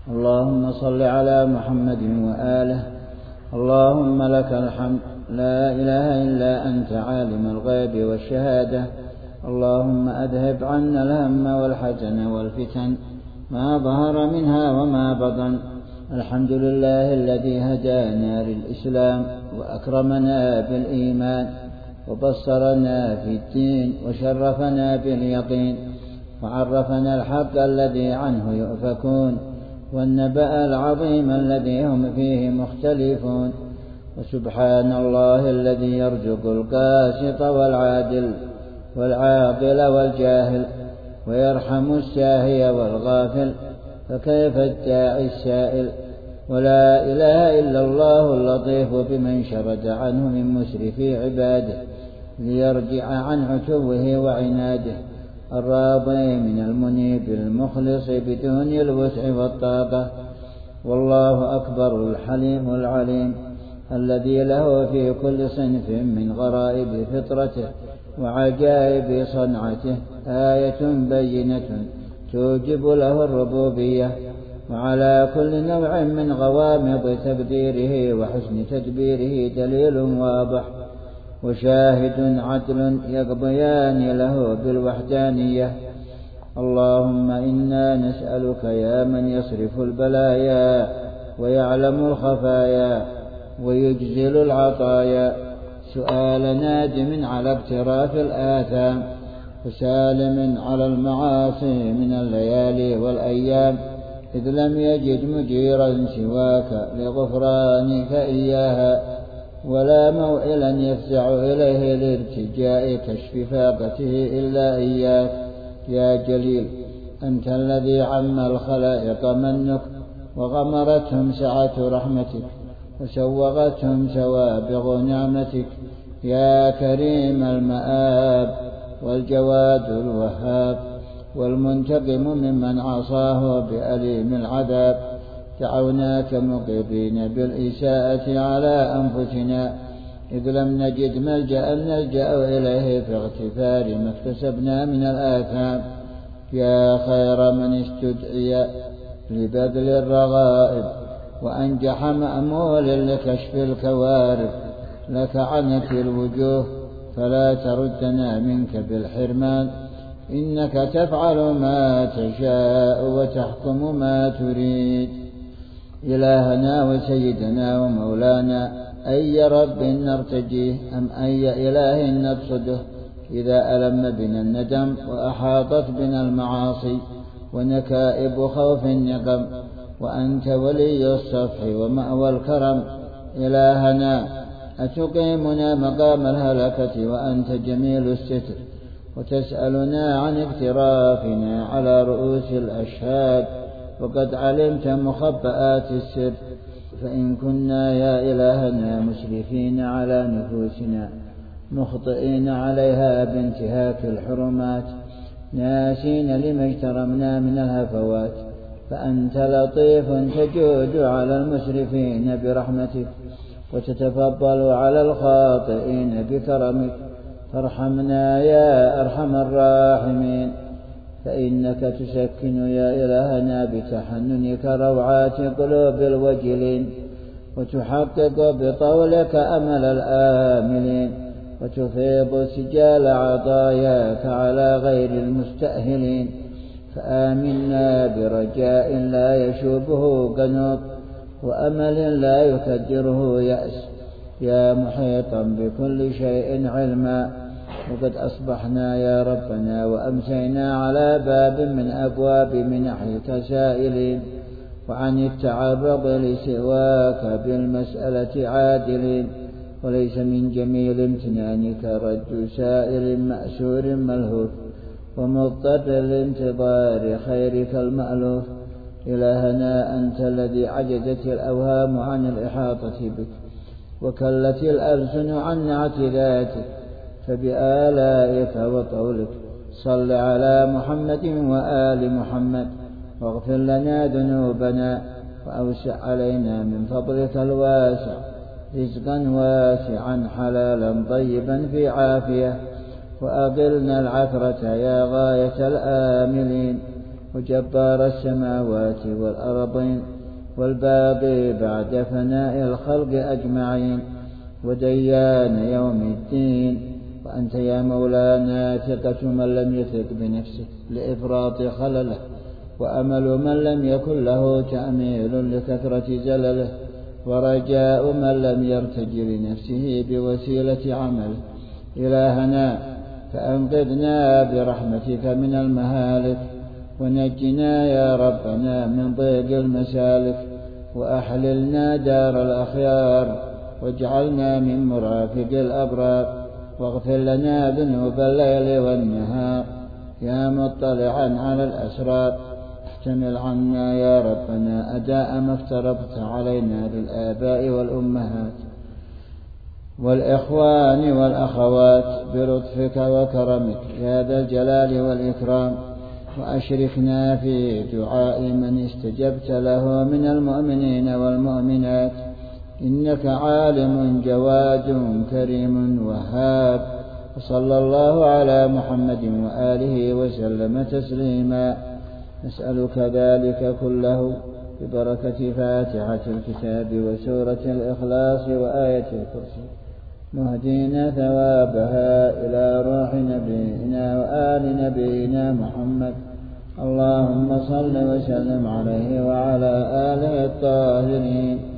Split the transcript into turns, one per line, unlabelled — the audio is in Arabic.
اللهم صل على محمد وآله. اللهم لك الحمد، لا إله إلا أنت عالم الغيب والشهادة. اللهم أذهب عنا الهم والحزن والفتن ما ظهر منها وما بطن. الحمد لله الذي هدانا للإسلام وأكرمنا بالإيمان وبصرنا في الدين وشرفنا باليقين وعرفنا الحق الذي عنه يؤفكون والنبأ العظيم الذي هم فيه مختلفون. وسبحان الله الذي يرزق القاسط والعاقل والجاهل ويرحم الساهي والغافل، فكيف الداعي السائل. ولا إله إلا الله اللطيف بمن شرد عنه من مسرفي عباده ليرجع عن عتوه وعناده، الراضي من المنيب المخلص بدون الوسع والطاقة. والله أكبر الحليم العليم الذي له في كل صنف من غرائب فطرته وعجائب صنعته آية بينة توجب له الربوبية، وعلى كل نوع من غوامض تقديره وحسن تدبيره دليل واضح وشاهد عدل يقضيان له بالوحدانية. اللهم إنا نسألك يا من يصرف البلايا ويعلم الخفايا ويجزل العطايا، سؤال نادم على اقتراف الآثام وسالم على المعاصي من الليالي والأيام، إذ لم يجد مجيرا سواك لغفرانك إياها، ولا موئلا يفزع إليه لارتجاء كشف فاقته إلا إياك يا جليل. أنت الذي عم الخلائق منك وغمرتهم سعة رحمتك وسوغتهم سوابغ نعمتك يا كريم المآب والجواد الوهاب والمنتقم ممن عصاه بأليم العذاب. دعوناك مقرين بالإساءة على أنفسنا إذ لم نجد ملجأ نلجأ إليه في اغتفار ما اكتسبنا من الآثام. يا خير من استدعي لبذل الرغائب وأنجح مأمول لكشف الكوارث، لك عنت الوجوه فلا تردنا منك بالحرمان، إنك تفعل ما تشاء وتحكم ما تريد. إلهنا وسيدنا ومولانا، أي رب نرتجيه أم أي إله نقصده إذا ألم بنا الندم وأحاطت بنا المعاصي ونكائب خوف النقم، وأنت ولي الصفح ومأوى الكرم. إلهنا أتقيمنا مقام الهلكة وأنت جميل الستر وتسألنا عن اقترافنا على رؤوس الأشهاد وقد علمت مخبآت السر، فإن كنا يا إلهنا مسرفين على نفوسنا مخطئين عليها بانتهاك الحرمات ناسين لما اجترمنا من الهفوات، فأنت لطيف تجود على المسرفين برحمتك وتتفضل على الخاطئين بكرمك، فارحمنا يا أرحم الراحمين. فإنك تسكن يا إلهنا بتحننك روعات قلوب الوجلين وتحقق بطولك أمل الآملين وتفيض سجال عطاياك على غير المستأهلين، فآمنا برجاء لا يشوبه قنوط وأمل لا يكدره يأس، يا محيطا بكل شيء علما. وقد أصبحنا يا ربنا وأمسينا على باب من أبواب منحك سائلين، وعن التعرض لسواك بالمسألة عادلين، وليس من جميل امتنانك رد سائل مأسور ملهوف ومضطر لانتظار خيرك المألوف. إلهنا أنت الذي عجزت الأوهام عن الإحاطة بك وكلت الألسن عن نعت ذاتك، فبآلائك وطولك صل على محمد وآل محمد واغفر لنا ذنوبنا وأوسع علينا من فضلك الواسع رزقا واسعا حلالا طيبا في عافية، وأقلنا العثرة يا غاية الآملين. وجبار السماوات والأرضين والباقي بعد فناء الخلق أجمعين وديان يوم الدين. وأنت يا مولانا ثقة من لم يثق بنفسه لإفراط خلله، وأمل من لم يكن له تأميل لكثرة زلله، ورجاء من لم يرتج لنفسه بوسيلة عمله. إلهنا فأنقذنا برحمتك من المهالك، ونجنا يا ربنا من ضيق المسالك، وأحللنا دار الأخيار، واجعلنا من مرافق الأبرار، واغفر لنا ذنوب الليل والنهار يا مطلعا على الأسرار. احتمل عنا يا ربنا أداء ما افترضت علينا للآباء والأمهات والإخوان والأخوات بلطفك وكرمك يا ذا الجلال والإكرام، وأشركنا في دعاء من استجبت له من المؤمنين والمؤمنات، إنك عالم جواد كريم وهاب. وصلى الله على محمد وآله وسلم تسليما. نسألك ذلك كله ببركة فاتحة الكتاب وسورة الإخلاص وآية الكرسي، مهدينا ثوابها إلى روح نبينا وآل نبينا محمد. اللهم صل وسلم عليه وعلى آله الطاهرين.